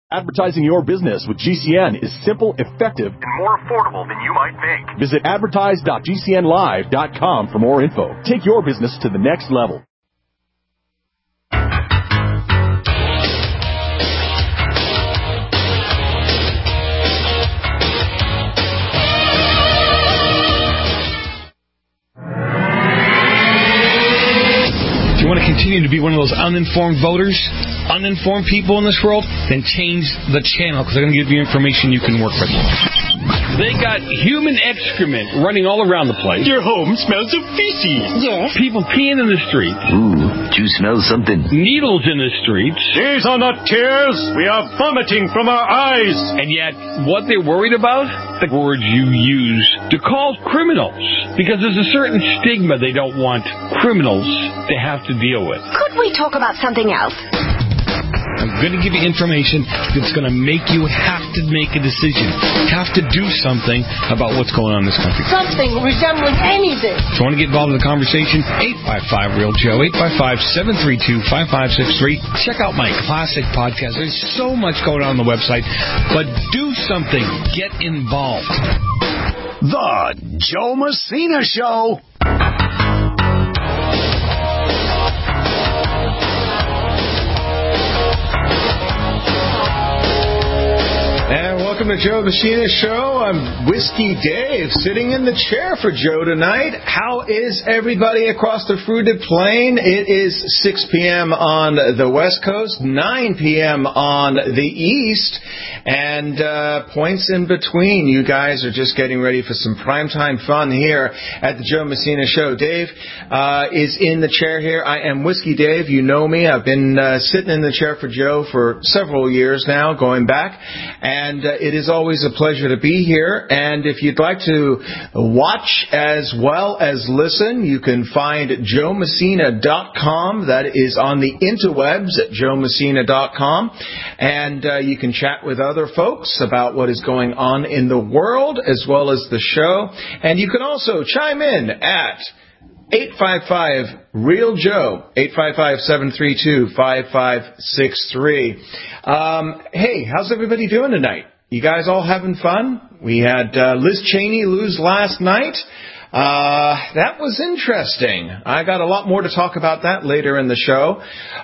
Advertising your business with GCN is simple, effective, and more affordable than you might think. Visit advertise.gcnlive.com for more info. Take your business to the next level. If you want to continue to be one of those uninformed voters, uninformed people in this world, then change the channel, because they're going to give you information you can work with. They got human excrement running all around the place. Your home smells of feces. Yes. People peeing in the streets. Ooh, do you smell something? Needles in the streets. These are not tears. We are vomiting from our eyes. And yet, what they're worried about? The words you use to call criminals. Because there's a certain stigma they don't want criminals to have to deal with. Could we talk about something else? I'm going to give you information that's going to make you have to make a decision. Have to do something about what's going on in this country. Something resembling anything. If you want to get involved in the conversation, 855-REAL-JOE, 855-732-5563. Check out my classic podcast. There's so much going on the website. But do something. Get involved. The Joe Messina Show. And welcome to Joe Messina Show. I'm Whiskey Dave, sitting in the chair for Joe tonight. How is everybody across the fruited plain? It is 6 p.m. on the West Coast, 9 p.m. on the East, and points in between. You guys are just getting ready for some primetime fun here at the Joe Messina Show. Dave is in the chair here. I am Whiskey Dave. You know me. I've been sitting in the chair for Joe for several years now, going back. And it is always a pleasure to be here. And if you'd like to watch as well as listen, you can find joemessina.com. That is on the interwebs at joemessina.com. And you can chat with other folks about what is going on in the world as well as the show. And you can also chime in at 855-REAL-JOE, 855-732-5563. Hey, how's everybody doing tonight? You guys all having fun? We had Liz Cheney lose last night. That was interesting. I got a lot more to talk about that later in the show.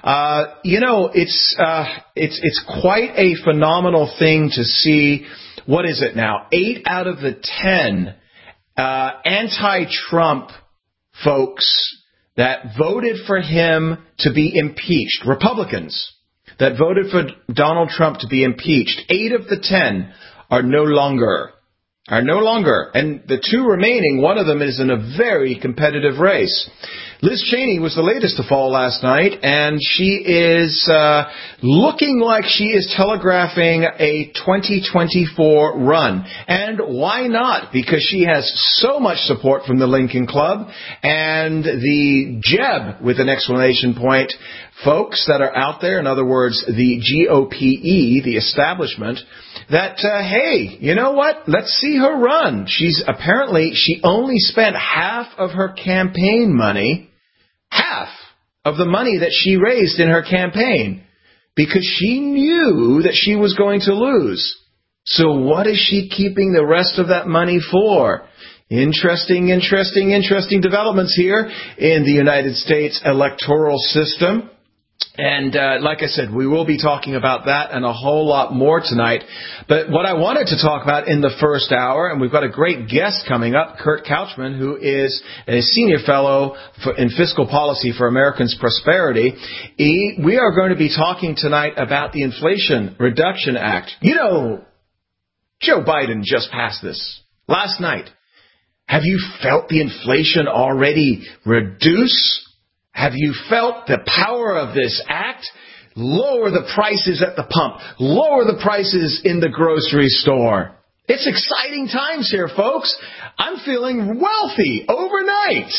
It's quite a phenomenal thing to see. What is it now? 8 out of the 10 anti-Trump folks that voted for him to be impeached, Republicans that voted for Donald Trump to be impeached, 8 of the 10 are no longer. And the 2 remaining, one of them is in a very competitive race. Liz Cheney was the latest to fall last night, and she is looking like she is telegraphing a 2024 run. And why not? Because she has so much support from the Lincoln Club and the Jeb, with an exclamation point, folks that are out there, in other words, the GOPE, the establishment, that, hey, you know what? Let's see her run. She only spent half of her campaign money, half of the money that she raised in her campaign, because she knew that she was going to lose. So what is she keeping the rest of that money for? Interesting developments here in the United States electoral system. And like I said, we will be talking about that and a whole lot more tonight. But what I wanted to talk about in the first hour, and we've got a great guest coming up, Kurt Couchman, who is a senior fellow in fiscal policy for Americans' Prosperity. We are going to be talking tonight about the Inflation Reduction Act. You know, Joe Biden just passed this last night. Have you felt the inflation already reduce? Have you felt the power of this act? Lower the prices at the pump. Lower the prices in the grocery store. It's exciting times here, folks. I'm feeling wealthy overnight.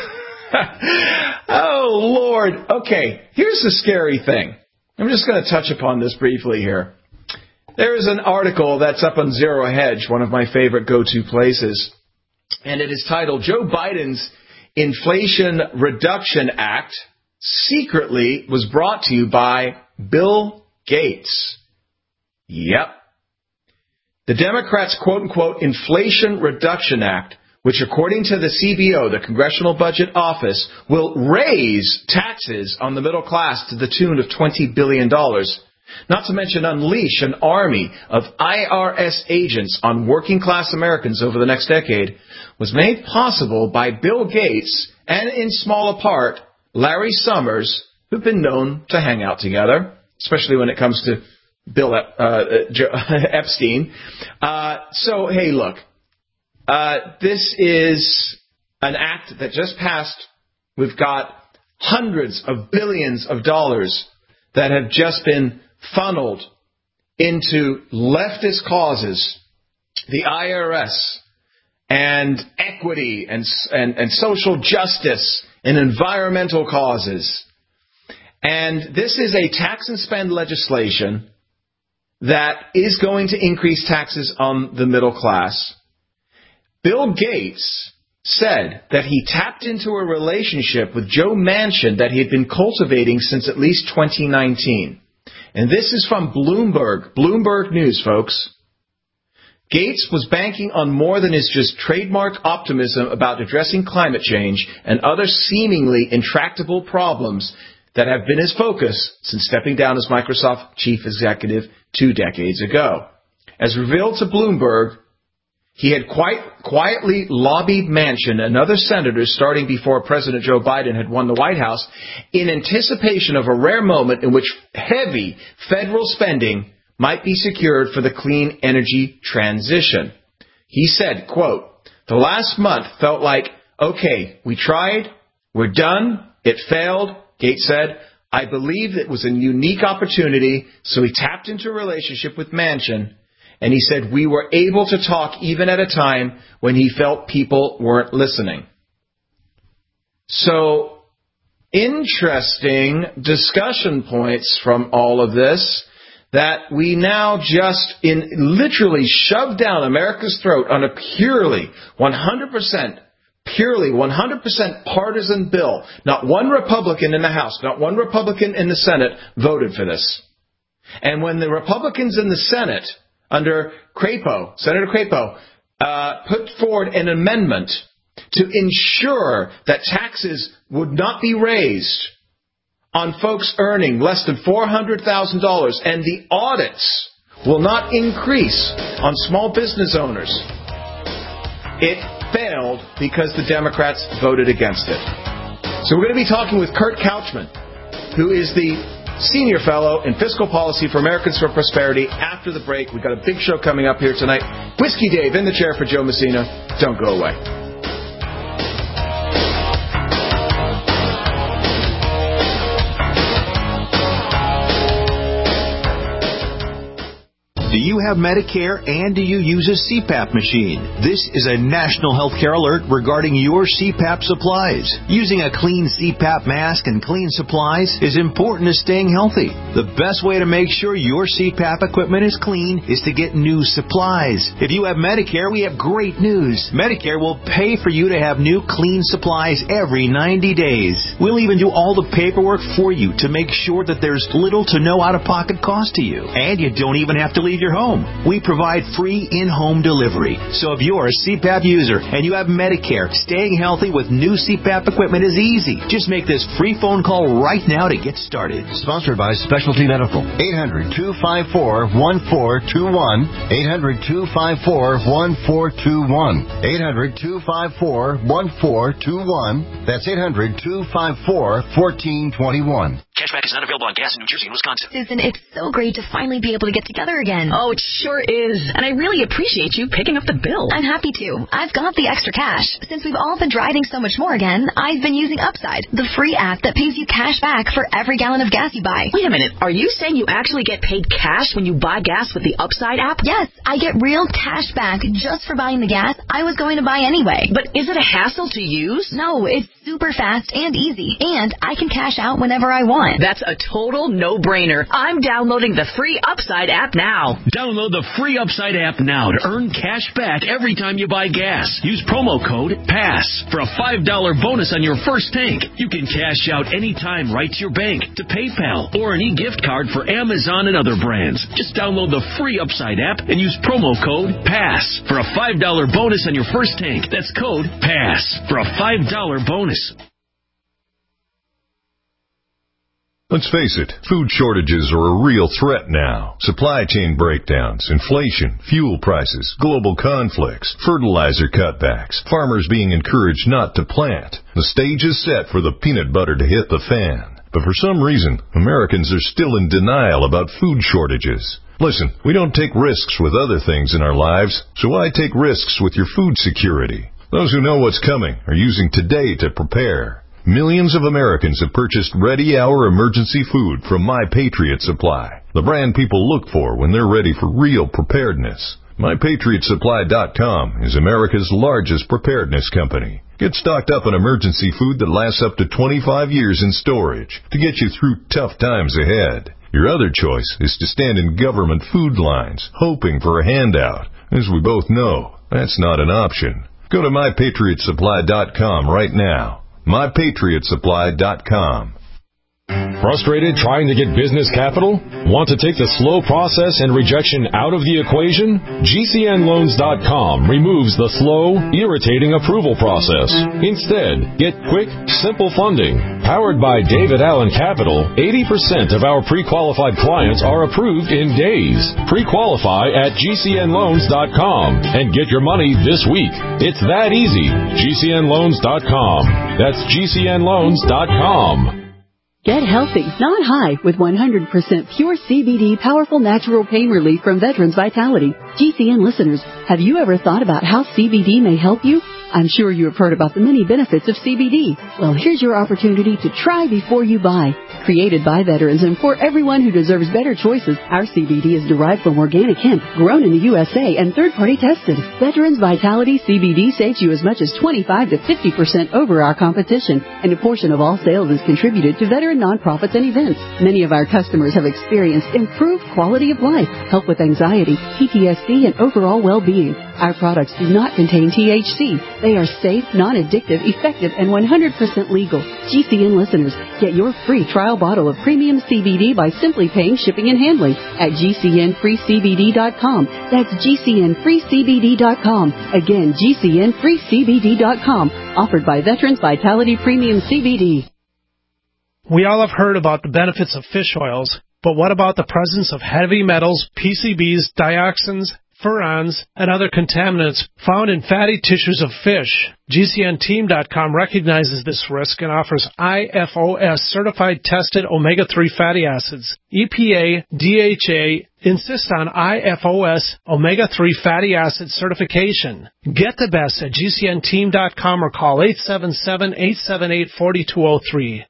Oh, Lord. Okay, here's the scary thing. I'm just going to touch upon this briefly here. There is an article that's up on Zero Hedge, one of my favorite go-to places, and it is titled, Joe Biden's Inflation Reduction Act secretly was brought to you by Bill Gates. Yep. The Democrats' quote-unquote Inflation Reduction Act, which according to the CBO, the Congressional Budget Office, will raise taxes on the middle class to the tune of $20 billion, not to mention unleash an army of IRS agents on working-class Americans over the next decade, was made possible by Bill Gates and, in small part, Larry Summers, who've been known to hang out together, especially when it comes to Bill Epstein. So, hey, look, this is an act that just passed. We've got hundreds of billions of dollars that have just been funneled into leftist causes, the IRS, and equity and social justice and environmental causes. And this is a tax and spend legislation that is going to increase taxes on the middle class. Bill Gates said that he tapped into a relationship with Joe Manchin that he had been cultivating since at least 2019. And this is from Bloomberg News, folks. Gates was banking on more than his just trademark optimism about addressing climate change and other seemingly intractable problems that have been his focus since stepping down as Microsoft chief executive 2 decades ago. As revealed to Bloomberg, he had quietly lobbied Manchin and other senators starting before President Joe Biden had won the White House in anticipation of a rare moment in which heavy federal spending might be secured for the clean energy transition. He said, quote, "The last month felt like, okay, we tried, we're done, it failed," Gates said. "I believe it was a unique opportunity, so he tapped into a relationship with Manchin. And he said, we were able to talk even at a time when he felt people weren't listening." So, interesting discussion points from all of this that we now just literally shove down America's throat on a purely 100% partisan bill. Not one Republican in the House, not one Republican in the Senate voted for this. And when the Republicans in the Senate under Senator Crapo, put forward an amendment to ensure that taxes would not be raised on folks earning less than $400,000 and the audits will not increase on small business owners. It failed because the Democrats voted against it. So we're going to be talking with Kurt Couchman, who is the Senior Fellow in Fiscal Policy for Americans for Prosperity. After the break, we've got a big show coming up here tonight. Whiskey Dave in the chair for Joe Messina. Don't go away. Do you have Medicare and do you use a CPAP machine? This is a national healthcare alert regarding your CPAP supplies. Using a clean CPAP mask and clean supplies is important to staying healthy. The best way to make sure your CPAP equipment is clean is to get new supplies. If you have Medicare, we have great news. Medicare will pay for you to have new clean supplies every 90 days. We'll even do all the paperwork for you to make sure that there's little to no out-of-pocket cost to you. And you don't even have to leave your home. We provide free in-home delivery. So if you're a CPAP user and you have Medicare, staying healthy with new CPAP equipment is easy. Just make this free phone call right now to get started. Sponsored by Specialty Medical. 800-254-1421. 800-254-1421. 800-254-1421. That's 800-254-1421. Cashback is not available on gas in New Jersey and Wisconsin. Susan, it's so great to finally be able to get together again. Oh, it sure is. And I really appreciate you picking up the bill. I'm happy to. I've got the extra cash. Since we've all been driving so much more again, I've been using Upside, the free app that pays you cash back for every gallon of gas you buy. Wait a minute. Are you saying you actually get paid cash when you buy gas with the Upside app? Yes, I get real cash back just for buying the gas I was going to buy anyway. But is it a hassle to use? No, it's super fast and easy. And I can cash out whenever I want. it. That's a total no-brainer. I'm downloading the free Upside app now. Download the free Upside app now to earn cash back every time you buy gas. Use promo code PASS for a $5 bonus on your first tank. You can cash out anytime right to your bank, to PayPal, or an e-gift card for Amazon and other brands. Just download the free Upside app and use promo code PASS for a $5 bonus on your first tank. That's code PASS for a $5 bonus. Let's face it, food shortages are a real threat now. Supply chain breakdowns, inflation, fuel prices, global conflicts, fertilizer cutbacks, farmers being encouraged not to plant. The stage is set for the peanut butter to hit the fan. But for some reason, Americans are still in denial about food shortages. Listen, we don't take risks with other things in our lives, so why take risks with your food security? Those who know what's coming are using today to prepare. Millions of Americans have purchased ready-hour emergency food from My Patriot Supply, the brand people look for when they're ready for real preparedness. MyPatriotSupply.com is America's largest preparedness company. Get stocked up on emergency food that lasts up to 25 years in storage to get you through tough times ahead. Your other choice is to stand in government food lines, hoping for a handout. As we both know, that's not an option. Go to MyPatriotSupply.com right now. MyPatriotSupply.com. Frustrated trying to get business capital? Want to take the slow process and rejection out of the equation? GCNLoans.com removes the slow, irritating approval process. Instead, get quick, simple funding. Powered by David Allen Capital, 80% of our pre-qualified clients are approved in days. Pre-qualify at GCNLoans.com and get your money this week. It's that easy. GCNLoans.com. That's GCNLoans.com. Get healthy, not high, with 100% pure CBD powerful natural pain relief from Veterans Vitality. GCN listeners, have you ever thought about how CBD may help you? I'm sure you have heard about the many benefits of CBD. Well, here's your opportunity to try before you buy. Created by veterans and for everyone who deserves better choices, our CBD is derived from organic hemp, grown in the USA and third-party tested. Veterans Vitality CBD saves you as much as 25 to 50% over our competition, and a portion of all sales is contributed to veteran nonprofits and events. Many of our customers have experienced improved quality of life, help with anxiety, PTSD, and overall well-being. Our products do not contain THC. They are safe, non-addictive, effective, and 100% legal. GCN listeners, get your free trial bottle of premium CBD by simply paying shipping and handling at GCNFreeCBD.com. That's GCNFreeCBD.com. Again, GCNFreeCBD.com. Offered by Veterans Vitality Premium CBD. We all have heard about the benefits of fish oils, but what about the presence of heavy metals, PCBs, dioxins, furans, and other contaminants found in fatty tissues of fish? GCNteam.com recognizes this risk and offers IFOS certified tested omega-3 fatty acids. EPA, DHA insist on IFOS omega-3 fatty acid certification. Get the best at GCNteam.com or call 877-878-4203.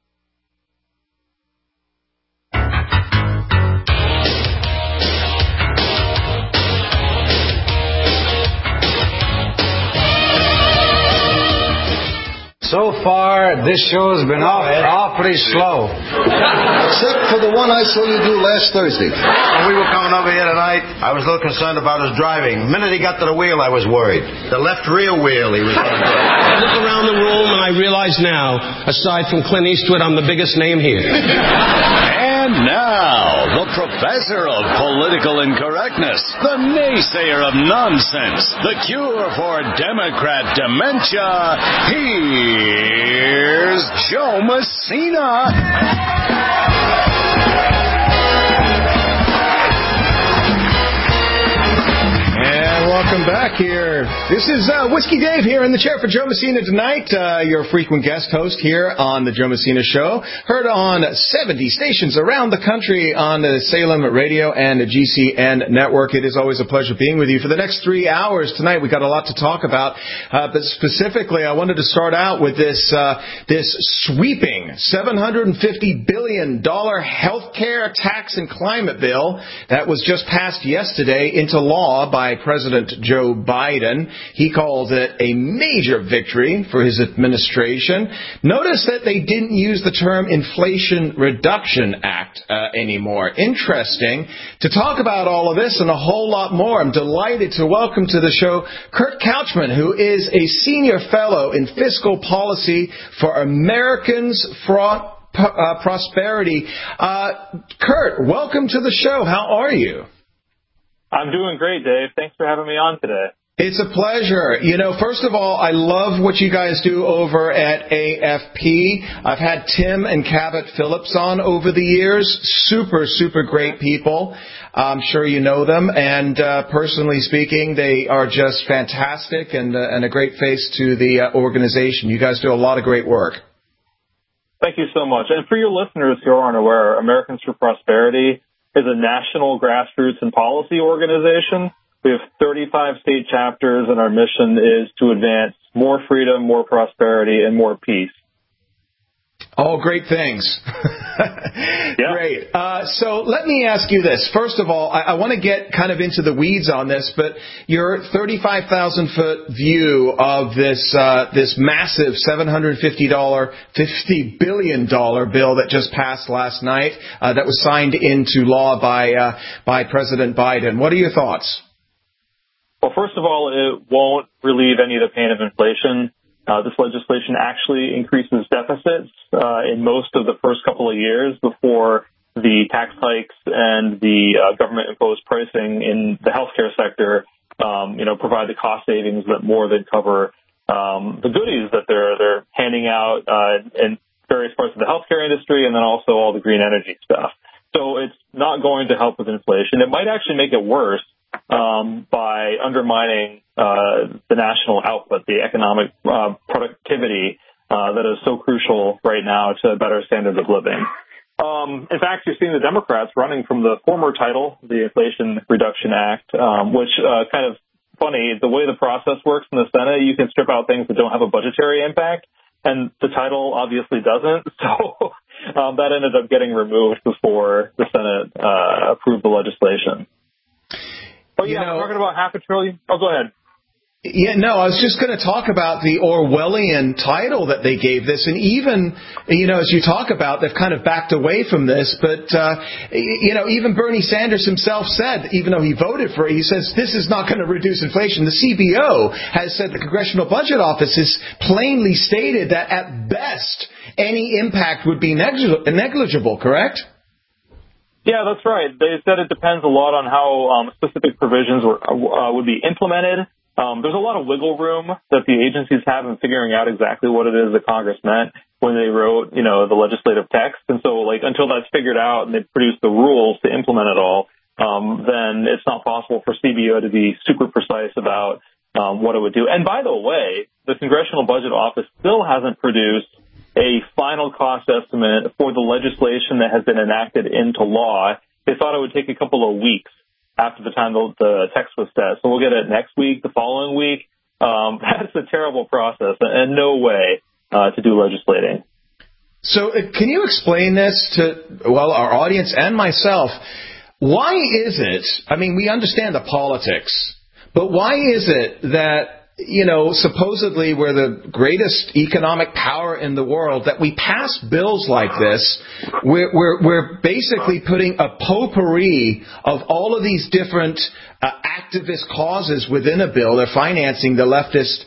So far, this show has been awfully slow. Except for the one I saw you do last Thursday. When we were coming over here tonight, I was a little concerned about his driving. The minute he got to the wheel, I was worried. The left rear wheel he was on. I look around the room and I realize now, aside from Clint Eastwood, I'm the biggest name here. And now, the professor of political incorrectness, the naysayer of nonsense, the cure for Democrat dementia, here's Joe Messina. And welcome back here. This is Whiskey Dave here in the chair for Joe Messina tonight, your frequent guest host here on the Joe Messina Show. Heard on 70 stations around the country on the Salem Radio and the GCN Network. It is always a pleasure being with you. For the next 3 hours tonight, we got a lot to talk about. But specifically, I wanted to start out with this sweeping $750 billion healthcare tax and climate bill that was just passed yesterday into law by President Joe Biden. He called it a major victory for his administration. Notice that they didn't use the term Inflation Reduction Act anymore. Interesting. To talk about all of this and a whole lot more, I'm delighted to welcome to the show Kurt Couchman, who is a senior fellow in fiscal policy for Americans for Prosperity. Kurt, welcome to the show. How are you? I'm doing great, Dave. Thanks for having me on today. It's a pleasure. You know, first of all, I love what you guys do over at AFP. I've had Tim and Cabot Phillips on over the years. Super, super great people. I'm sure you know them. And personally speaking, they are just fantastic and a great face to the organization. You guys do a lot of great work. Thank you so much. And for your listeners who aren't aware, Americans for Prosperity is a national grassroots and policy organization. We have 35 state chapters, and our mission is to advance more freedom, more prosperity, and more peace. All great things. Yeah. Great. So let me ask you this. First of all, I want to get kind of into the weeds on this, but your 35,000-foot view of this massive $750 $50 billion bill that just passed last night, that was signed into law by President Biden. What are your thoughts? Well, first of all, it won't relieve any of the pain of inflation. This legislation actually increases deficits in most of the first couple of years before the tax hikes and the government-imposed pricing in the healthcare sector, provide the cost savings that more than cover the goodies that they're handing out in various parts of the healthcare industry, and then also all the green energy stuff. So it's not going to help with inflation. It might actually make it worse by undermining the national output, the economic productivity that is so crucial right now to better standards of living. In fact, you're seeing the Democrats running from the former title, the Inflation Reduction Act, which kind of funny, the way the process works in the Senate, you can strip out things that don't have a budgetary impact, and the title obviously doesn't. So that ended up getting removed before the Senate approved the legislation. Oh, yeah, we're talking about $500 billion. Oh, go ahead. Yeah, no, I was just going to talk about the Orwellian title that they gave this. And even, as you talk about, they've kind of backed away from this. But, even Bernie Sanders himself said, even though he voted for it, he says this is not going to reduce inflation. The CBO has said the Congressional Budget Office has plainly stated that at best any impact would be negligible, correct? Yeah, that's right. They said it depends a lot on how specific provisions would be implemented. There's a lot of wiggle room that the agencies have in figuring out exactly what it is that Congress meant when they wrote, the legislative text. And so, until that's figured out and they produce the rules to implement it all, then it's not possible for CBO to be super precise about what it would do. And by the way, the Congressional Budget Office still hasn't produced a final cost estimate for the legislation that has been enacted into law. They thought it would take a couple of weeks after the time the text was set. So we'll get it next week, the following week. That's a terrible process and no way to do legislating. So can you explain this to, our audience and myself? Why is it, we understand the politics, but why is it that supposedly we're the greatest economic power in the world, that we pass bills like this? We're basically putting a potpourri of all of these different activist causes within a bill. They're financing the leftist,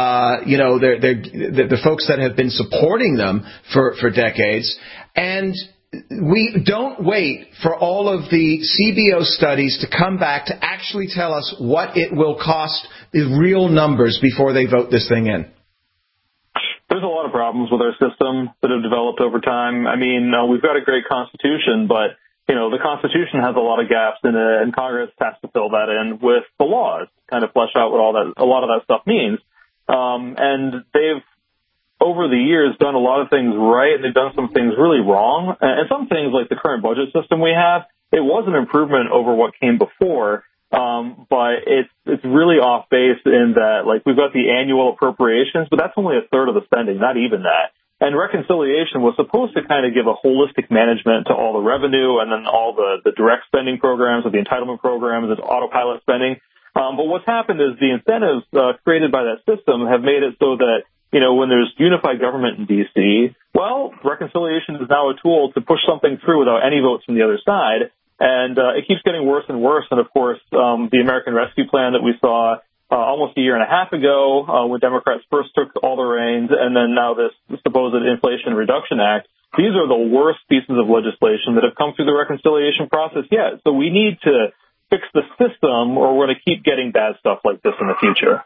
the folks that have been supporting them for decades. And we don't wait for all of the CBO studies to come back to actually tell us what it will cost, the real numbers, before they vote this thing in. There's a lot of problems with our system that have developed over time. We've got a great Constitution, but, the Constitution has a lot of gaps in it, and Congress has to fill that in with the laws, kind of flesh out what a lot of that stuff means. And they've, over the years, done a lot of things right, and they've done some things really wrong. And some things, like the current budget system we have, it was an improvement over what came before, but it's really off base in that, we've got the annual appropriations, but that's only a third of the spending, not even that. And reconciliation was supposed to kind of give a holistic management to all the revenue and then all the direct spending programs, or the entitlement programs, and autopilot spending. But what's happened is the incentives created by that system have made it so that, when there's unified government in D.C., well, reconciliation is now a tool to push something through without any votes from the other side. And it keeps getting worse and worse. And, of course, the American Rescue Plan that we saw almost a year and a half ago when Democrats first took all the reins, and then now this supposed Inflation Reduction Act, these are the worst pieces of legislation that have come through the reconciliation process yet. So we need to fix the system, or we're going to keep getting bad stuff like this in the future.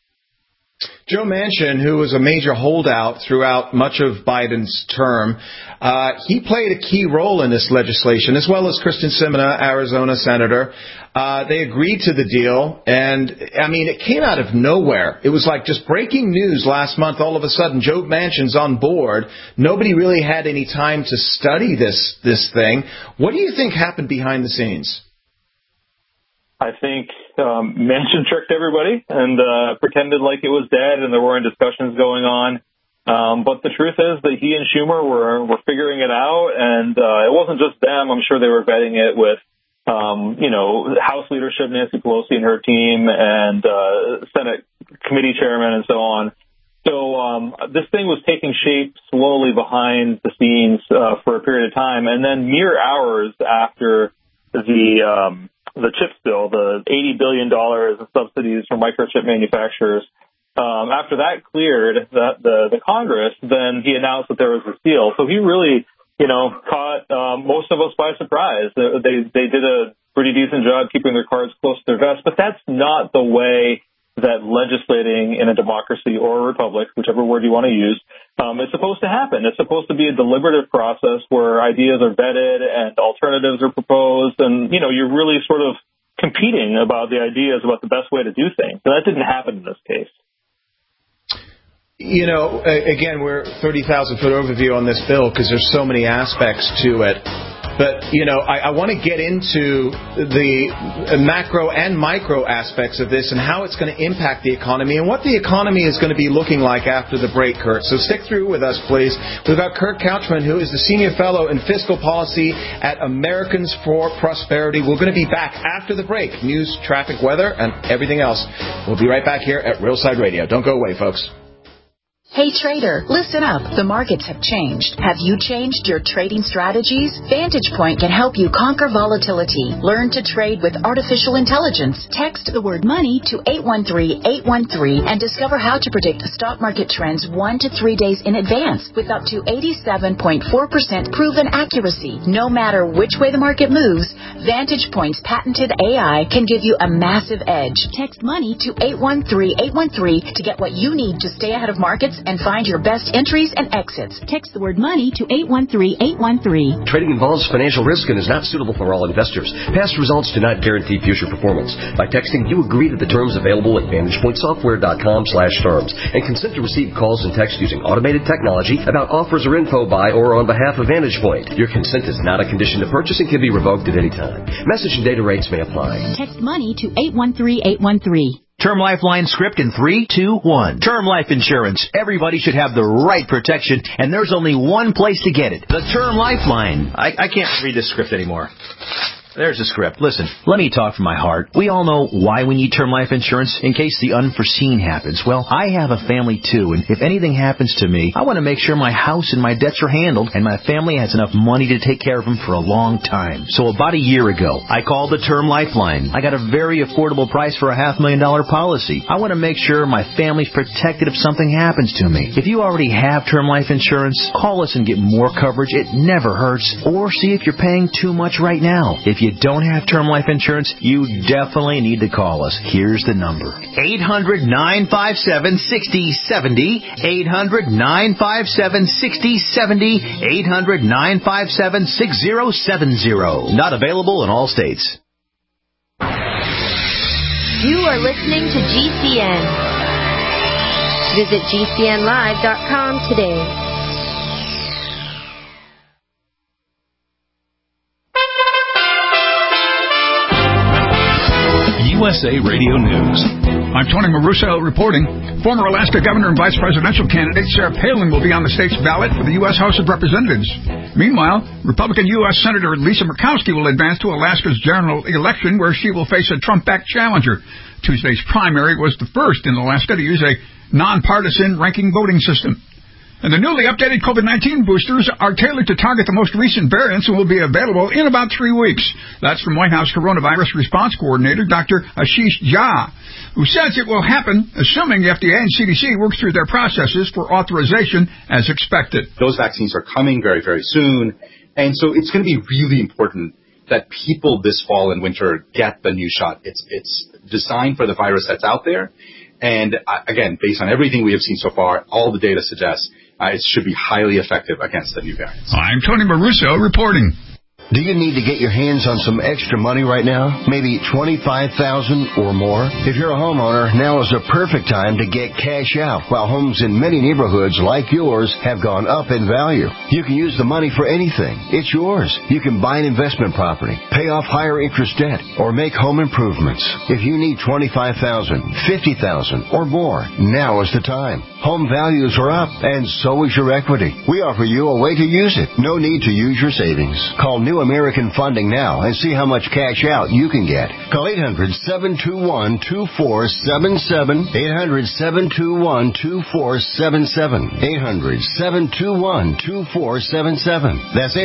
Joe Manchin, who was a major holdout throughout much of Biden's term, he played a key role in this legislation, as well as Kristen Sinema, Arizona senator. They agreed to the deal, and, it came out of nowhere. It was like just breaking news last month. All of a sudden, Joe Manchin's on board. Nobody really had any time to study this thing. What do you think happened behind the scenes? I think Manchin tricked everybody and pretended like it was dead and there weren't discussions going on. But the truth is that he and Schumer were figuring it out, and it wasn't just them. I'm sure they were vetting it with, House leadership, Nancy Pelosi and her team, and Senate committee chairman and so on. So this thing was taking shape slowly behind the scenes for a period of time. And then mere hours after the CHIPS bill, the $80 billion of subsidies for microchip manufacturers, after that cleared the Congress, then he announced that there was a deal. So he really, caught most of us by surprise. They did a pretty decent job keeping their cards close to their vest, but that's not the way that legislating in a democracy or a republic, whichever word you want to use, is supposed to happen. It's supposed to be a deliberative process where ideas are vetted and alternatives are proposed, and, you're really sort of competing about the ideas about the best way to do things. And that didn't happen in this case. Again, we're 30,000-foot overview on this bill because there's so many aspects to it. But, I want to get into the macro and micro aspects of this and how it's going to impact the economy and what the economy is going to be looking like after the break, Kurt. So stick through with us, please. We've got Kurt Couchman, who is the Senior Fellow in Fiscal Policy at Americans for Prosperity. We're going to be back after the break. News, traffic, weather, and everything else. We'll be right back here at Real Side Radio. Don't go away, folks. Hey trader, listen up. The markets have changed. Have you changed your trading strategies? Vantage Point can help you conquer volatility. Learn to trade with artificial intelligence. Text the word money to 813-813 and discover how to predict stock market trends 1 to 3 days in advance with up to 87.4% proven accuracy. No matter which way the market moves, Vantage Point's patented AI can give you a massive edge. Text money to 813-813 to get what you need to stay ahead of markets and find your best entries and exits. Text the word money to 813-813. Trading involves financial risk and is not suitable for all investors. Past results do not guarantee future performance. By texting, you agree to the terms available at VantagePointSoftware.com/terms and consent to receive calls and texts using automated technology about offers or info by or on behalf of Vantage Point. Your consent is not a condition to purchase and can be revoked at any time. Message and data rates may apply. Text money to 813-813. Term Lifeline script in 3, 2, 1. Term life insurance. Everybody should have the right protection, and there's only one place to get it. The Term Lifeline. I can't read this script anymore. There's the script. Listen, let me talk from my heart. We all know why we need term life insurance in case the unforeseen happens. Well, I have a family too, and if anything happens to me, I want to make sure my house and my debts are handled and my family has enough money to take care of them for a long time. So about a year ago, I called the Term Lifeline. I got a very affordable price for a $500,000 policy. I want to make sure my family's protected if something happens to me. If you already have term life insurance, call us and get more coverage. It never hurts. Or see if you're paying too much right now. If you don't have term life insurance, you definitely need to call us. Here's the number. 800-957-6070. 800-957-6070. 800-957-6070. Not available in all states. You are listening to GCN. Visit GCNlive.com today. USA Radio News. I'm Tony Maruso reporting. Former Alaska Governor and Vice Presidential candidate Sarah Palin will be on the state's ballot for the U.S. House of Representatives. Meanwhile, Republican U.S. Senator Lisa Murkowski will advance to Alaska's general election, where she will face a Trump-backed challenger. Tuesday's primary was the first in Alaska to use a nonpartisan ranking voting system. And the newly updated COVID-19 boosters are tailored to target the most recent variants and will be available in about 3 weeks. That's from White House Coronavirus Response Coordinator Dr. Ashish Jha, who says it will happen assuming the FDA and CDC work through their processes for authorization as expected. Those vaccines are coming very, very soon, and so it's going to be really important that people this fall and winter get the new shot. It's designed for the virus that's out there, and again, based on everything we have seen so far, all the data suggests it should be highly effective against the new variants. I'm Tony Maruso reporting. Do you need to get your hands on some extra money right now? Maybe $25,000 or more? If you're a homeowner, now is the perfect time to get cash out, while homes in many neighborhoods like yours have gone up in value. You can use the money for anything. It's yours. You can buy an investment property, pay off higher interest debt, or make home improvements. If you need $25,000, $50,000 or more, now is the time. Home values are up, and so is your equity. We offer you a way to use it. No need to use your savings. Call New American Funding now and see how much cash out you can get. Call 800-721-2477. 800-721-2477. 800-721-2477. That's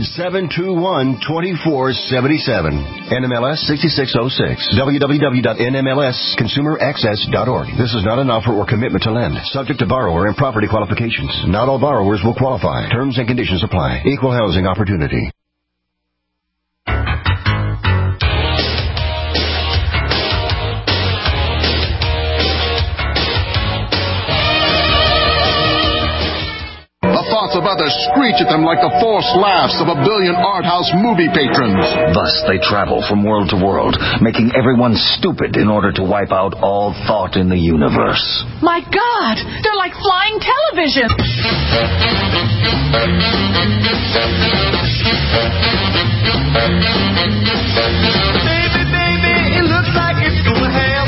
800-721-2477. NMLS 6606. www.nmlsconsumeraccess.org. This is not an offer or commitment to lend. Subject to borrower and property qualifications. Not all borrowers will qualify. Terms and conditions apply. Equal housing opportunity. Others screech at them like the forced laughs of a billion art house movie patrons. Thus they travel from world to world, making everyone stupid in order to wipe out all thought in the universe. My God, they're like flying television. Baby, baby, it looks like it's going to hell.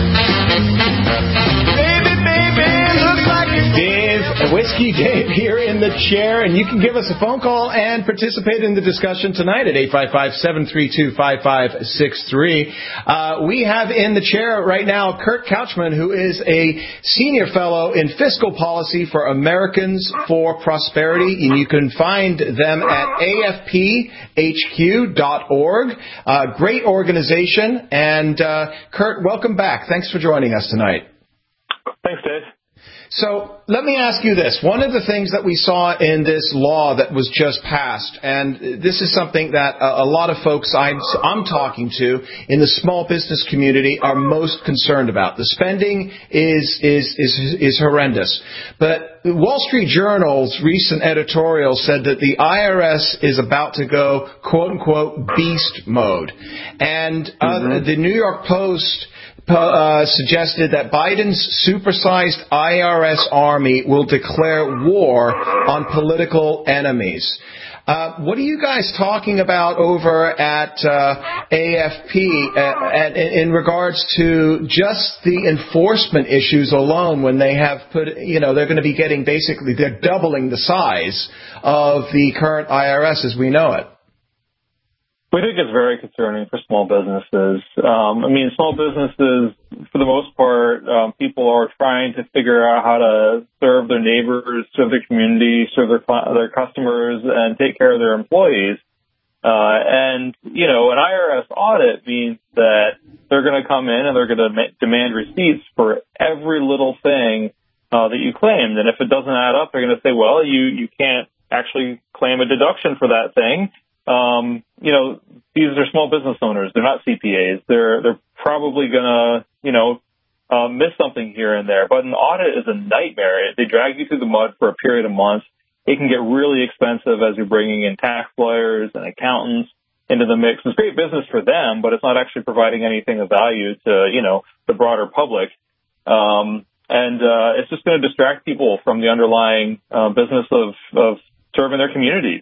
Baby, baby, it looks like it's Whiskey Dave here in the chair, and you can give us a phone call and participate in the discussion tonight at 855-732-5563. We have in the chair right now Kurt Couchman, who is a senior fellow in fiscal policy for Americans for Prosperity, and you can find them at afphq.org. Great organization, and Kurt, welcome back. Thanks for joining us tonight. Thanks, Dave. So let me ask you this. One of the things that we saw in this law that was just passed, and this is something that a lot of folks I'm talking to in the small business community are most concerned about. The spending is horrendous. But the Wall Street Journal's recent editorial said that the IRS is about to go, quote unquote, beast mode. And the New York Post suggested that Biden's supersized IRS army will declare war on political enemies. What are you guys talking about over at AFP in regards to just the enforcement issues alone when they have put, they're going to be getting they're doubling the size of the current IRS as we know it? We think it's very concerning for small businesses. Small businesses, for the most part, people are trying to figure out how to serve their neighbors, serve their community, serve their customers, and take care of their employees. An IRS audit means that they're going to come in and they're going to demand receipts for every little thing that you claimed. And if it doesn't add up, they're going to say, well, you can't actually claim a deduction for that thing. These are small business owners. They're not CPAs. They're probably gonna, miss something here and there. But an audit is a nightmare. They drag you through the mud for a period of months. It can get really expensive as you're bringing in tax lawyers and accountants into the mix. It's great business for them, but it's not actually providing anything of value to, the broader public. It's just going to distract people from the underlying business of serving their communities.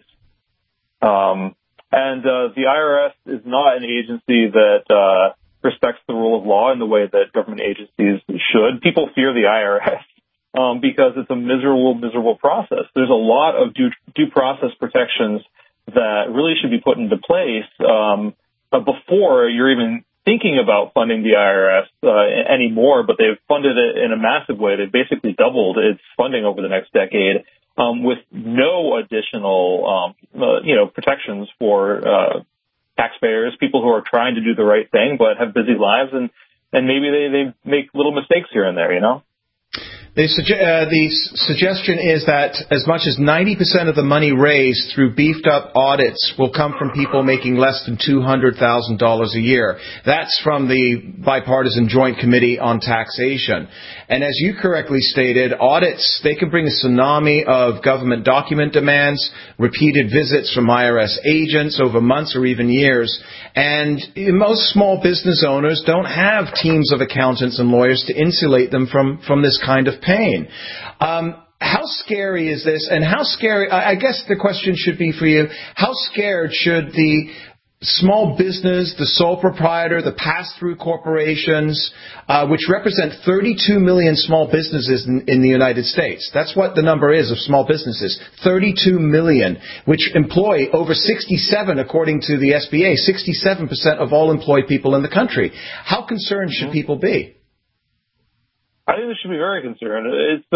The IRS is not an agency that respects the rule of law in the way that government agencies should. People fear the IRS. because it's a miserable process. There's a lot of due process protections that really should be put into place before you're even thinking about funding the IRS anymore, but they've funded it in a massive way. They've basically doubled its funding over the next decade with no additional, protections for taxpayers, people who are trying to do the right thing but have busy lives, and maybe they make little mistakes here and there, The suggestion is that as much as 90% of the money raised through beefed-up audits will come from people making less than $200,000 a year. That's from the Bipartisan Joint Committee on Taxation. And as you correctly stated, audits, they can bring a tsunami of government document demands, repeated visits from IRS agents over months or even years. And most small business owners don't have teams of accountants and lawyers to insulate them from this kind of pain. How scary is this? And how scary, I guess the question should be for you, how scared should the small business, the sole proprietor, the pass-through corporations, which represent 32 million small businesses in the United States. That's what the number is of small businesses. 32 million, which employ over 67, according to the SBA, 67% of all employed people in the country. How concerned should people be? I think they should be very concerned.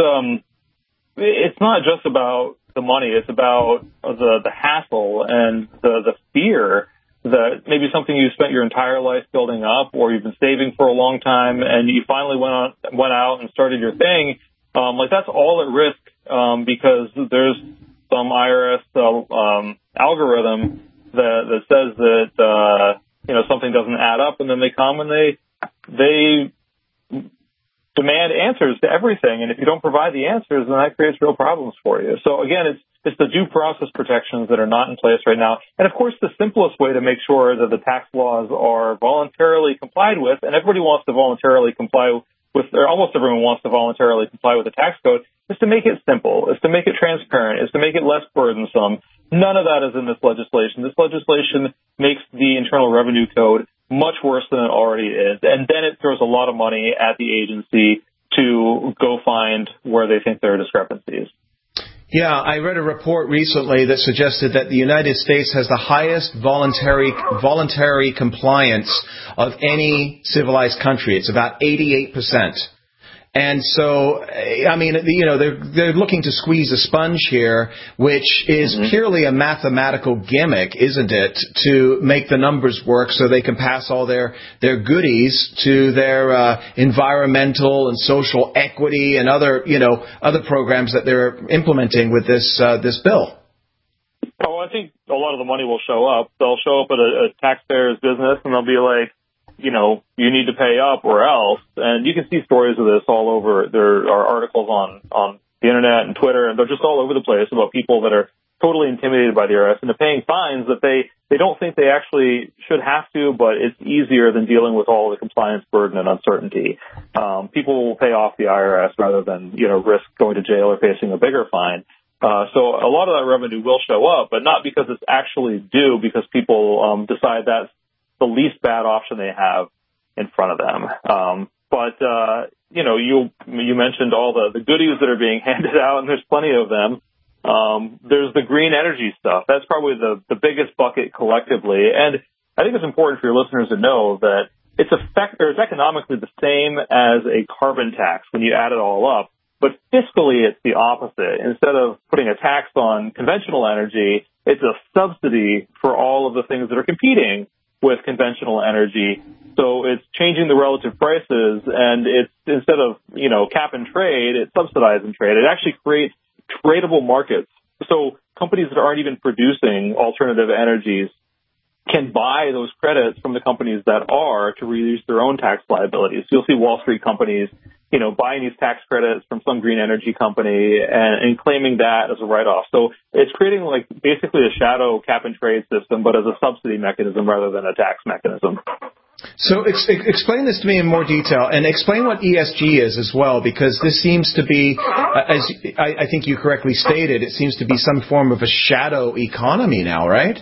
It's not just about the money. It's about the hassle and the fear that maybe something you spent your entire life building up, or you've been saving for a long time, and you finally went out and started your thing. That's all at risk because there's some IRS algorithm that says that something doesn't add up, and then they come and they demand answers to everything, and if you don't provide the answers, then that creates real problems for you. So again, it's the due process protections that are not in place right now. And of course, the simplest way to make sure that the tax laws are voluntarily complied with, and everybody wants to voluntarily comply with, or almost everyone wants to voluntarily comply with the tax code, is to make it simple, is to make it transparent, is to make it less burdensome. None of that is in this legislation. This legislation makes the Internal Revenue Code much worse than it already is. And then it throws a lot of money at the agency to go find where they think there are discrepancies. Yeah, I read a report recently that suggested that the United States has the highest voluntary compliance of any civilized country. It's about 88%. And so, they're looking to squeeze a sponge here, which is purely a mathematical gimmick, isn't it, to make the numbers work so they can pass all their goodies to their environmental and social equity and other programs that they're implementing with this bill. Oh, I think a lot of the money will show up. They'll show up at a taxpayer's business, and they'll be like, you need to pay up or else. And you can see stories of this all over. There are articles on the internet and Twitter, and they're just all over the place about people that are totally intimidated by the IRS and they're paying fines that they don't think they actually should have to, but it's easier than dealing with all the compliance burden and uncertainty. People will pay off the IRS rather than, risk going to jail or facing a bigger fine. So a lot of that revenue will show up, but not because it's actually due, because people decide that's the least bad option they have in front of them. You mentioned all the goodies that are being handed out, and there's plenty of them. There's the green energy stuff. That's probably the biggest bucket collectively. And I think it's important for your listeners to know that it's economically the same as a carbon tax when you add it all up. But fiscally, it's the opposite. Instead of putting a tax on conventional energy, it's a subsidy for all of the things that are competing with conventional energy. So it's changing the relative prices, and it's instead of, cap and trade, it's subsidizing trade. It actually creates tradable markets. So companies that aren't even producing alternative energies can buy those credits from the companies that are to reduce their own tax liabilities. So you'll see Wall Street companies, buying these tax credits from some green energy company and claiming that as a write-off. So it's creating basically a shadow cap and trade system, but as a subsidy mechanism rather than a tax mechanism. So explain this to me in more detail, and explain what ESG is as well, because this seems to be, as I think you correctly stated, it seems to be some form of a shadow economy now, right?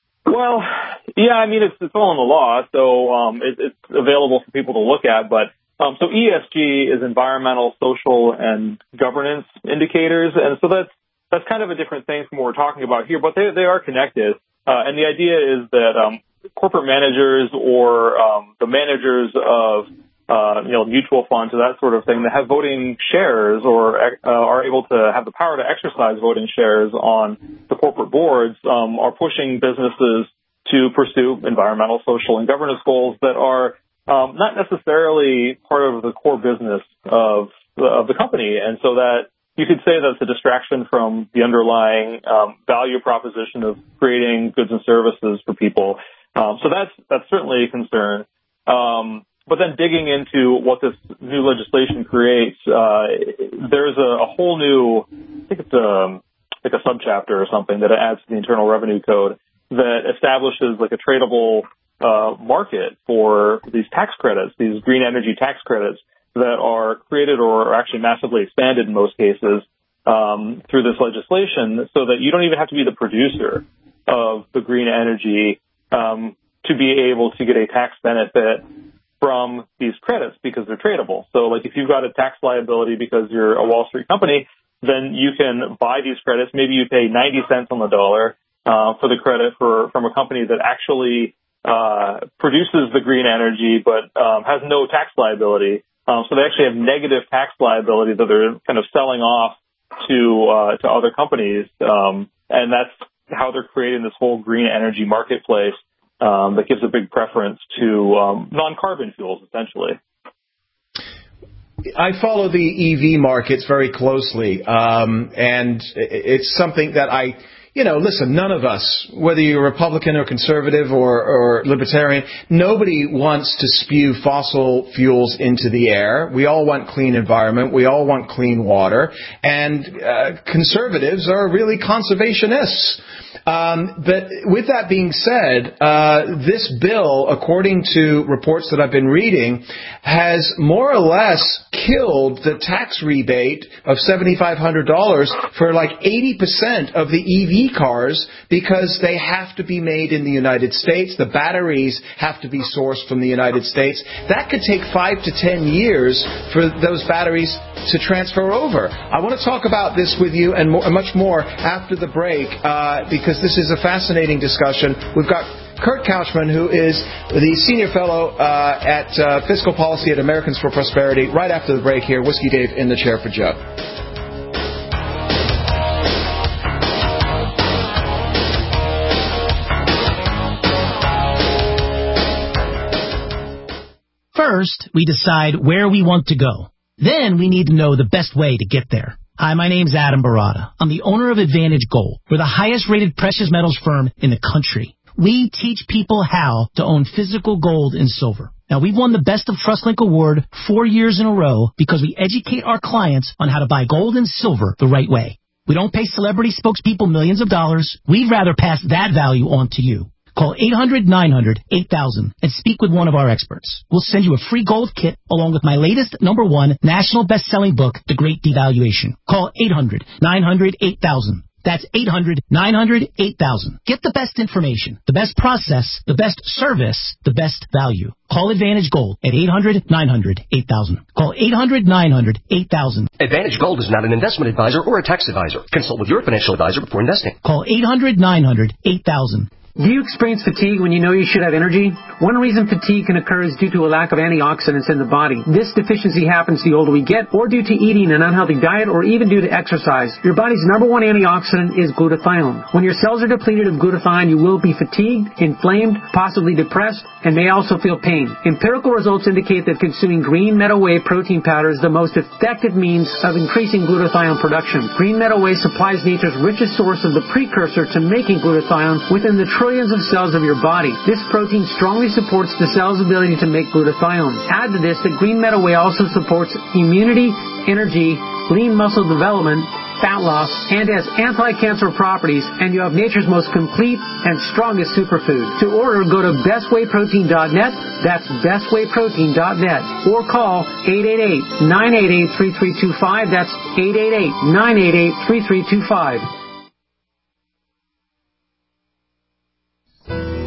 Well, yeah, it's all in the law, so it's available for people to look at, but So ESG is environmental, social, and governance indicators, and so that's kind of a different thing from what we're talking about here, but they are connected. And the idea is that corporate managers or the managers of mutual funds or that sort of thing that have voting shares or are able to have the power to exercise voting shares on the corporate boards are pushing businesses to pursue environmental, social, and governance goals that are not necessarily part of the core business of the company. And so that you could say that's a distraction from the underlying value proposition of creating goods and services for people. So that's certainly a concern. But then digging into what this new legislation creates, there's a whole new, I think it's like a subchapter or something that it adds to the Internal Revenue Code that establishes like a tradable market for these tax credits, these green energy tax credits that are created or are actually massively expanded in most cases through this legislation, so that you don't even have to be the producer of the green energy to be able to get a tax benefit from these credits because they're tradable. So like if you've got a tax liability because you're a Wall Street company, then you can buy these credits. Maybe you pay 90 cents on the dollar for the credit from a company that actually produces the green energy but has no tax liability. So they actually have negative tax liability that they're kind of selling off to other companies. And that's how they're creating this whole green energy marketplace that gives a big preference to non-carbon fuels, essentially. I follow the EV markets very closely, and it's something that listen, none of us, whether you're Republican or conservative or libertarian, nobody wants to spew fossil fuels into the air. We all want clean environment. We all want clean water. And conservatives are really conservationists. But with that being said, this bill, according to reports that I've been reading, has more or less killed the tax rebate of $7,500 for like 80% of the EV cars because they have to be made in the United States. The batteries have to be sourced from the United States. That could take 5 to 10 years for those batteries to transfer over. I want to talk about this with you and much more after the break because this is a fascinating discussion. We've got Kurt Couchman, who is the Senior Fellow at Fiscal Policy at Americans for Prosperity. Right after the break here, Whiskey Dave in the chair for Joe. First, we decide where we want to go. Then we need to know the best way to get there. Hi, my name's Adam Barada. I'm the owner of Advantage Gold. We're the highest-rated precious metals firm in the country. We teach people how to own physical gold and silver. Now, we've won the Best of TrustLink Award 4 years in a row because we educate our clients on how to buy gold and silver the right way. We don't pay celebrity spokespeople millions of dollars. We'd rather pass that value on to you. Call 800-900-8000 and speak with one of our experts. We'll send you a free gold kit along with my latest #1 national best-selling book, The Great Devaluation. Call 800-900-8000. That's 800-900-8000. Get the best information, the best process, the best service, the best value. Call Advantage Gold at 800-900-8000. Call 800-900-8000. Advantage Gold is not an investment advisor or a tax advisor. Consult with your financial advisor before investing. Call 800-900-8000. Do you experience fatigue when you know you should have energy? One reason fatigue can occur is due to a lack of antioxidants in the body. This deficiency happens the older we get, or due to eating an unhealthy diet, or even due to exercise. Your body's #1 antioxidant is glutathione. When your cells are depleted of glutathione, you will be fatigued, inflamed, possibly depressed, and may also feel pain. Empirical results indicate that consuming green meadow whey protein powder is the most effective means of increasing glutathione production. Green meadow whey supplies nature's richest source of the precursor to making glutathione within the trillions of cells of your body. This protein strongly supports the cell's ability to make glutathione. Add to this that green meadow whey also supports immunity, energy, lean muscle development, fat loss, and has anti-cancer properties, and you have nature's most complete and strongest superfood. To order, go to bestwayprotein.net. That's bestwayprotein.net. Or call 888-988-3325. That's 888-988-3325.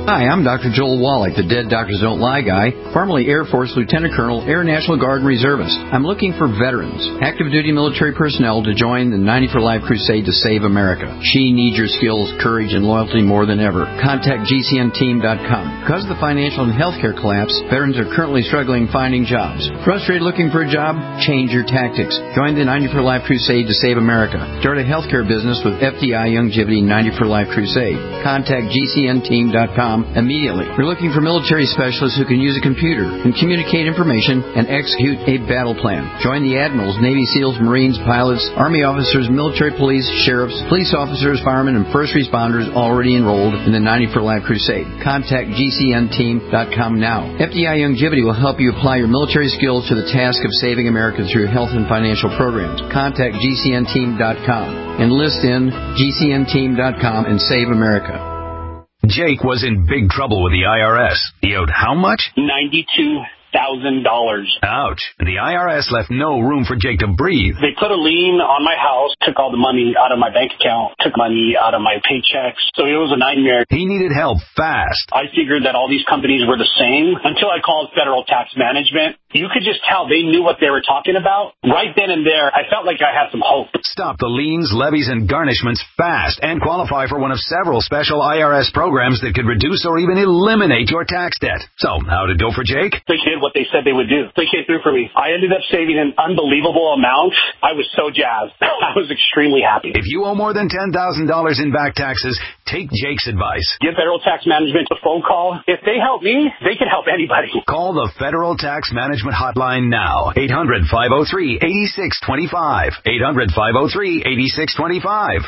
Hi, I'm Dr. Joel Wallach, the Dead Doctors Don't Lie guy, formerly Air Force Lieutenant Colonel, Air National Guard Reservist. I'm looking for veterans, active duty military personnel to join the 90 for Life crusade to save America. She needs your skills, courage, and loyalty more than ever. Contact GCNteam.com. Because of the financial and healthcare collapse, veterans are currently struggling finding jobs. Frustrated looking for a job? Change your tactics. Join the 90 for Life crusade to save America. Start a healthcare business with FDI Youngevity 90 for Life crusade. Contact GCNteam.com immediately. We're looking for military specialists who can use a computer and communicate information and execute a battle plan. Join the admirals, Navy SEALs, Marines, pilots, Army officers, military police, sheriffs, police officers, firemen, and first responders already enrolled in the 90 for Life crusade. Contact GCNteam.com now. FDI Youngevity will help you apply your military skills to the task of saving America through health and financial programs. Contact GCNteam.com. Enlist in GCNteam.com and save America. Jake was in big trouble with the IRS. He owed how much? $92,000. Ouch. The IRS left no room for Jake to breathe. They put a lien on my house, took all the money out of my bank account, took money out of my paychecks. So it was a nightmare. He needed help fast. I figured that all these companies were the same until I called Federal Tax Management. You could just tell they knew what they were talking about. Right then and there, I felt like I had some hope. Stop the liens, levies, and garnishments fast and qualify for one of several special IRS programs that could reduce or even eliminate your tax debt. So, how'd it go for Jake? They did what they said they would do. They came through for me. I ended up saving an unbelievable amount. I was so jazzed. I was extremely happy. If you owe more than $10,000 in back taxes, take Jake's advice. Give Federal Tax Management a phone call. If they help me, they can help anybody. Call the Federal Tax Management hotline now. 800-503-8625. 800-503-8625.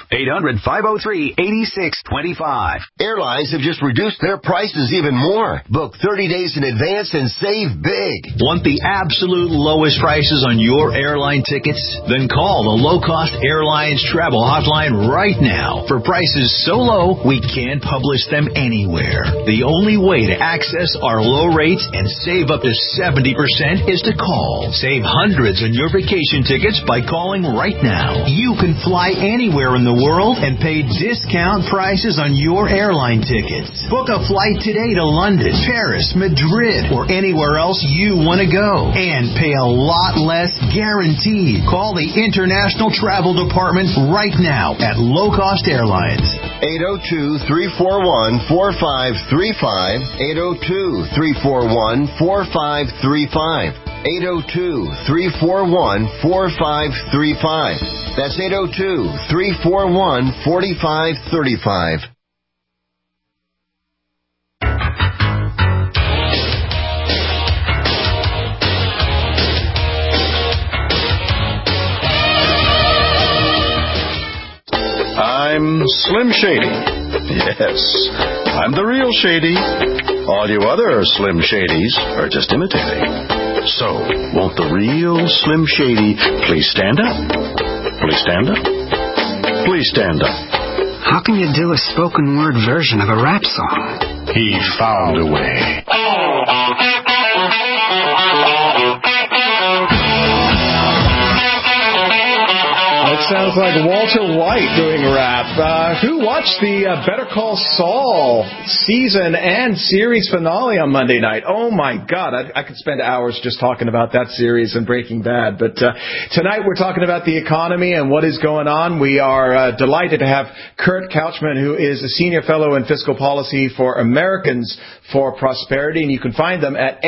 800-503-8625. Airlines have just reduced their prices even more. Book 30 days in advance and save big. Want the absolute lowest prices on your airline tickets? Then call the Low Cost Airlines Travel Hotline right now. For prices so low, we can't publish them anywhere. The only way to access our low rates and save up to 70% is to call. Save hundreds on your vacation tickets by calling right now. You can fly anywhere in the world and pay discount prices on your airline tickets. Book a flight today to London, Paris, Madrid, or anywhere else you want to go. And pay a lot less guaranteed. Call the International Travel Department right now at Low Cost Airlines. 802-341-4535. 802-341-4535. 802-341-4535. That's 802-341-4535. I'm Slim Shady. Yes, I'm the real Shady. All you other Slim Shadys are just imitating. So, won't the real Slim Shady please stand up? Please stand up? Please stand up. How can you do a spoken word version of a rap song? He found a way. It sounds like Walter White doing rap. Who watched the Better Call Saul season and series finale on Monday night? Oh, my God. I could spend hours just talking about that series and Breaking Bad. But tonight we're talking about the economy and what is going on. We are delighted to have Kurt Couchman, who is a senior fellow in fiscal policy for Americans for Prosperity, and you can find them at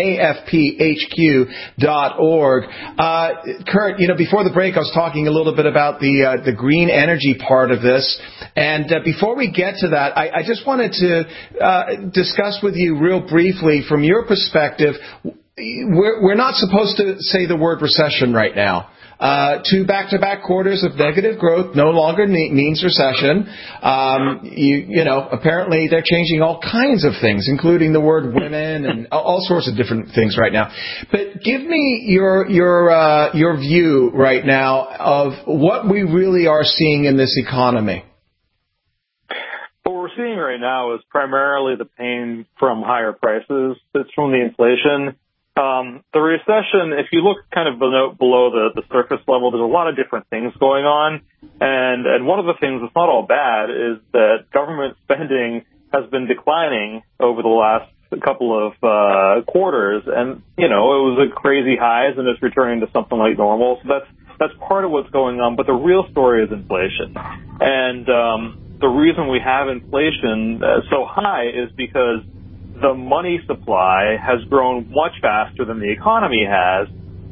afphq.org. Kurt, before the break, I was talking a little bit about the green energy part of this. And before we get to that, I just wanted to discuss with you real briefly, from your perspective, we're not supposed to say the word recession right now. Two back-to-back quarters of negative growth no longer means recession. Apparently they're changing all kinds of things, including the word women and all sorts of different things right now. But give me your view right now of what we really are seeing in this economy. What we're seeing right now is primarily the pain from higher prices. It's from the inflation. The recession, if you look kind of below the surface level, there's a lot of different things going on. And one of the things that's not all bad is that government spending has been declining over the last couple of quarters, and it was at crazy highs, and it's returning to something like normal. So that's part of what's going on. But the real story is inflation, and the reason we have inflation so high is because the money supply has grown much faster than the economy has.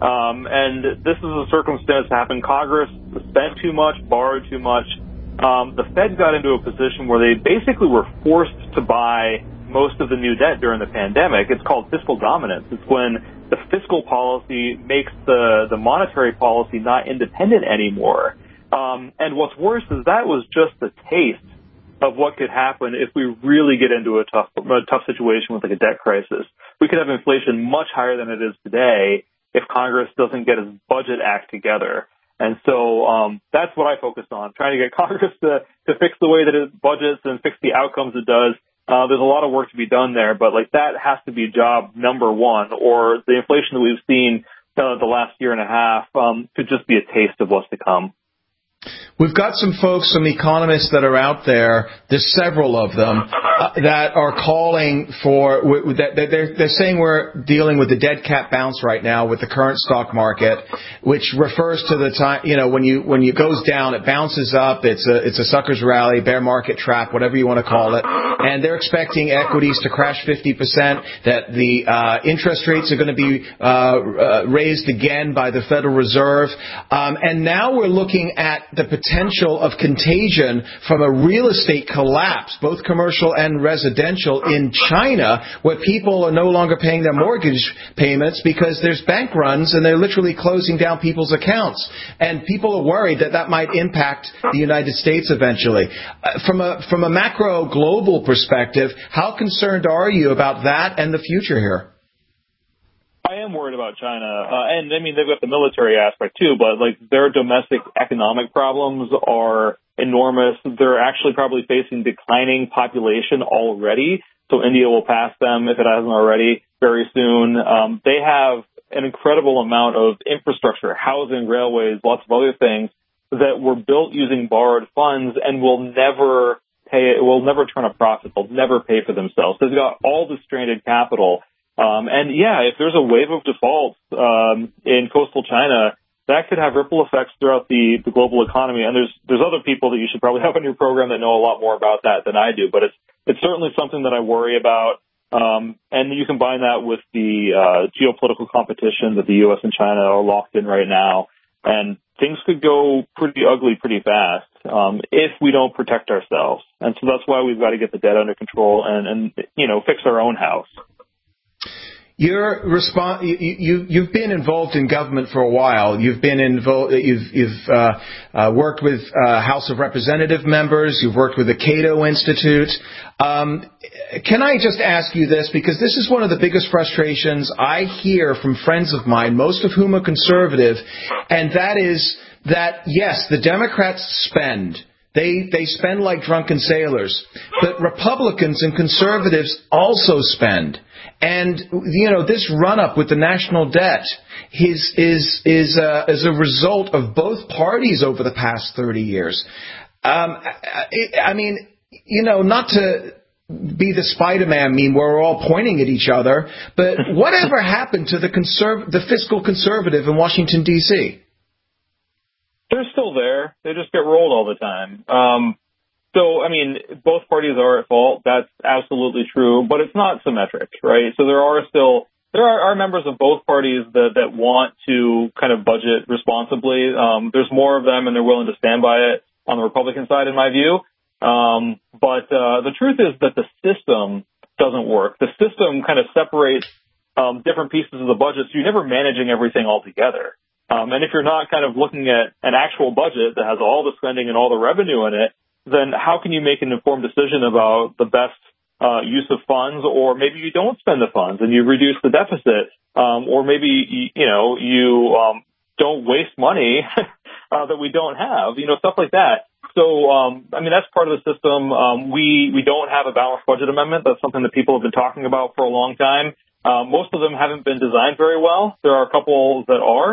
And this is a circumstance that happened. Congress spent too much, borrowed too much. The Fed got into a position where they basically were forced to buy most of the new debt during the pandemic. It's called fiscal dominance. It's when the fiscal policy makes the monetary policy not independent anymore. And what's worse is that was just the taste of what could happen if we really get into a tough situation with like a debt crisis. We could have inflation much higher than it is today if Congress doesn't get its budget act together. And so that's what I focused on, trying to get Congress to fix the way that it budgets and fix the outcomes it does. There's a lot of work to be done there, but like that has to be job number one, or the inflation that we've seen the last year and a half could just be a taste of what's to come. We've got some folks, some economists that are out there, there's several of them, that are calling for, they're saying we're dealing with the dead cat bounce right now with the current stock market, which refers to the time, when it goes down, it bounces up, it's a sucker's rally, bear market trap, whatever you want to call it, and they're expecting equities to crash 50%, that the interest rates are going to be raised again by the Federal Reserve, and now we're looking at the potential of contagion from a real estate collapse, both commercial and residential, in China, where people are no longer paying their mortgage payments because there's bank runs and they're literally closing down people's accounts. And people are worried that might impact the United States eventually. From a macro global perspective, how concerned are you about that and the future here? I am worried about China, and I mean they've got the military aspect too, but like their domestic economic problems are enormous. They're actually probably facing declining population already, so India will pass them if it hasn't already very soon. They have an incredible amount of infrastructure, housing, railways, lots of other things that were built using borrowed funds and will never turn a profit. They'll never pay for themselves. They've got all the stranded capital. And yeah, if there's a wave of defaults in coastal China, that could have ripple effects throughout the global economy. And there's other people that you should probably have on your program that know a lot more about that than I do. But it's certainly something that I worry about. And you combine that with the geopolitical competition that the U.S. and China are locked in right now, and things could go pretty ugly pretty fast if we don't protect ourselves. And so that's why we've got to get the debt under control and fix our own house. You've been involved in government for a while. You've been involved. You've worked with House of Representative members. You've worked with the Cato Institute. Can I just ask you this, because this is one of the biggest frustrations I hear from friends of mine, most of whom are conservative, and that is that yes, the Democrats spend. They spend like drunken sailors, but Republicans and conservatives also spend. And, this run-up with the national debt is a result of both parties over the past 30 years. Not to be the Spider-Man meme where we're all pointing at each other, but whatever happened to the fiscal conservative in Washington, D.C.? They're still there. They just get rolled all the time. Both parties are at fault. That's absolutely true, but it's not symmetric, right? So there are members of both parties that want to kind of budget responsibly. There's more of them, and they're willing to stand by it on the Republican side, in my view. But the truth is that the system doesn't work. The system kind of separates different pieces of the budget, so you're never managing everything all together. And if you're not kind of looking at an actual budget that has all the spending and all the revenue in it, then how can you make an informed decision about the best use of funds? Or maybe you don't spend the funds and you reduce the deficit, or maybe you don't waste money that we don't have, stuff like that. So that's part of the system. We don't have a balanced budget amendment. That's something that people have been talking about for a long time. Most of them haven't been designed very well. There are a couple that are.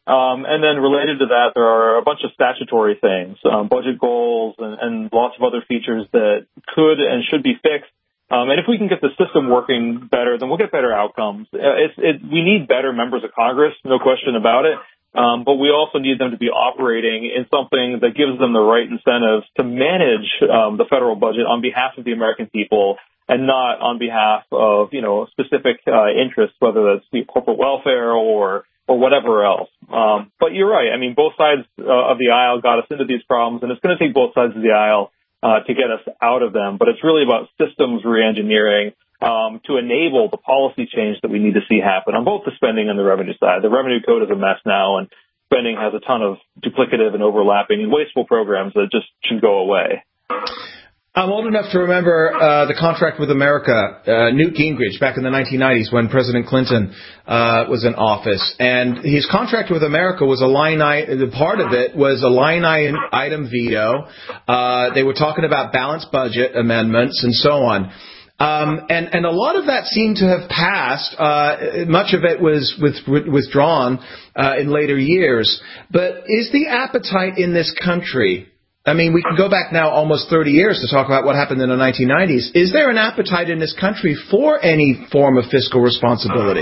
And then related to that, there are a bunch of statutory things, budget goals and lots of other features that could and should be fixed. And if we can get the system working better, then we'll get better outcomes. We need better members of Congress, no question about it. But we also need them to be operating in something that gives them the right incentives to manage the federal budget on behalf of the American people and not on behalf of, specific interests, whether that's corporate welfare or whatever else. But you're right. I mean, both sides of the aisle got us into these problems, and it's going to take both sides of the aisle to get us out of them. But it's really about systems reengineering to enable the policy change that we need to see happen on both the spending and the revenue side. The revenue code is a mess now, and spending has a ton of duplicative and overlapping and wasteful programs that just should go away. I'm old enough to remember the contract with America, Newt Gingrich, back in the 1990s when President Clinton was in office. And his contract with America was part of it was a line item veto. They were talking about balanced budget amendments and so on. And a lot of that seemed to have passed. Much of it was withdrawn in later years. But is the appetite in this country, I mean, we can go back now almost 30 years to talk about what happened in the 1990s. Is there an appetite in this country for any form of fiscal responsibility?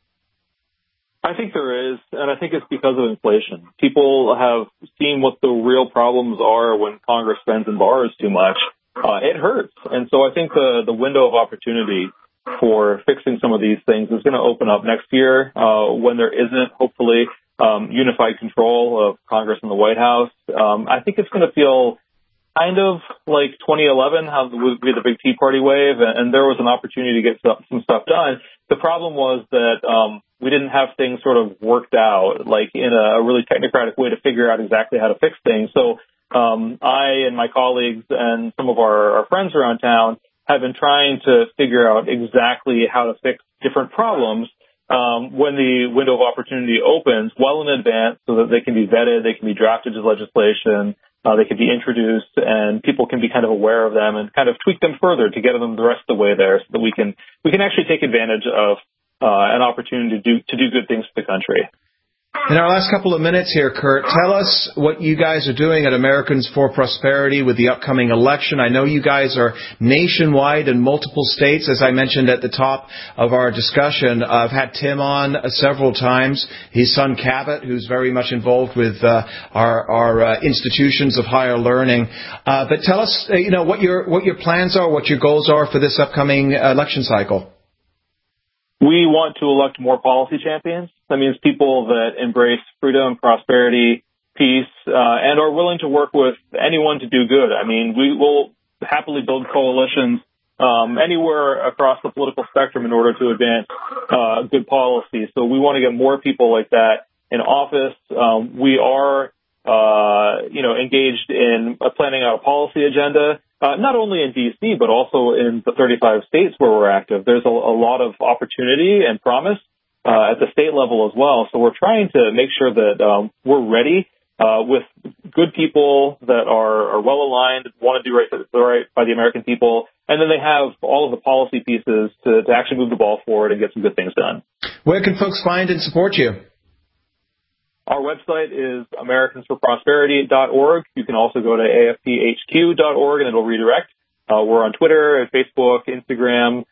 I think there is, and I think it's because of inflation. People have seen what the real problems are when Congress spends and borrows too much. It hurts. And so I think the window of opportunity for fixing some of these things is going to open up next year when there isn't, hopefully, unified control of Congress and the White House. I think it's going to feel kind of like 2011, how we had the big Tea Party wave, and there was an opportunity to get some stuff done. The problem was that we didn't have things sort of worked out, like in a really technocratic way to figure out exactly how to fix things. So I and my colleagues and some of our friends around town have been trying to figure out exactly how to fix different problems when the window of opportunity opens well in advance so that they can be vetted, they can be drafted as legislation, they can be introduced, and people can be kind of aware of them and kind of tweak them further to get them the rest of the way there so that we can actually take advantage of an opportunity to do good things for the country. In our last couple of minutes here, Kurt, tell us what you guys are doing at Americans for Prosperity with the upcoming election. I know you guys are nationwide in multiple states, as I mentioned at the top of our discussion. I've had Tim on several times, his son Cabot, who's very much involved with our institutions of higher learning. But tell us, what your plans are, what your goals are for this upcoming election cycle. We want to elect more policy champions. That means people that embrace freedom, prosperity, peace, and are willing to work with anyone to do good. I mean, we will happily build coalitions anywhere across the political spectrum in order to advance good policy. So we want to get more people like that in office. We are, engaged in planning out a policy agenda. Not only in D.C., but also in the 35 states where we're active. There's a lot of opportunity and promise at the state level as well. So we're trying to make sure that we're ready with good people that are well-aligned, want to do right by the American people, and then they have all of the policy pieces to actually move the ball forward and get some good things done. Where can folks find and support you? Our website is americansforprosperity.org. You can also go to afphq.org and it'll redirect. We're on Twitter, Facebook, Instagram,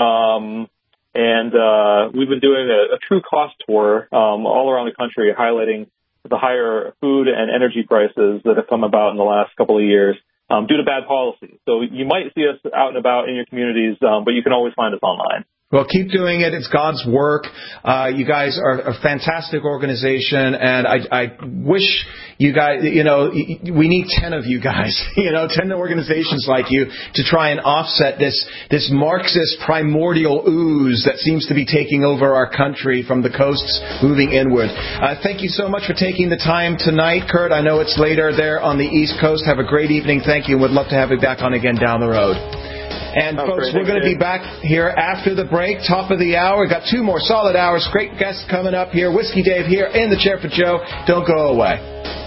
and we've been doing a true cost tour all around the country highlighting the higher food and energy prices that have come about in the last couple of years due to bad policy. So you might see us out and about in your communities, but you can always find us online. Well, keep doing it. It's God's work. You guys are a fantastic organization, and I wish you guys, we need 10 of you guys, 10 organizations like you to try and offset this Marxist primordial ooze that seems to be taking over our country from the coasts moving inward. Thank you so much for taking the time tonight, Kurt. I know it's later there on the East Coast. Have a great evening. Thank you, and would love to have you back on again down the road. And folks, we're going to be back here after the break, top of the hour. We've got 2 more solid hours. Great guests coming up here. Whiskey Dave here in the chair for Joe. Don't go away.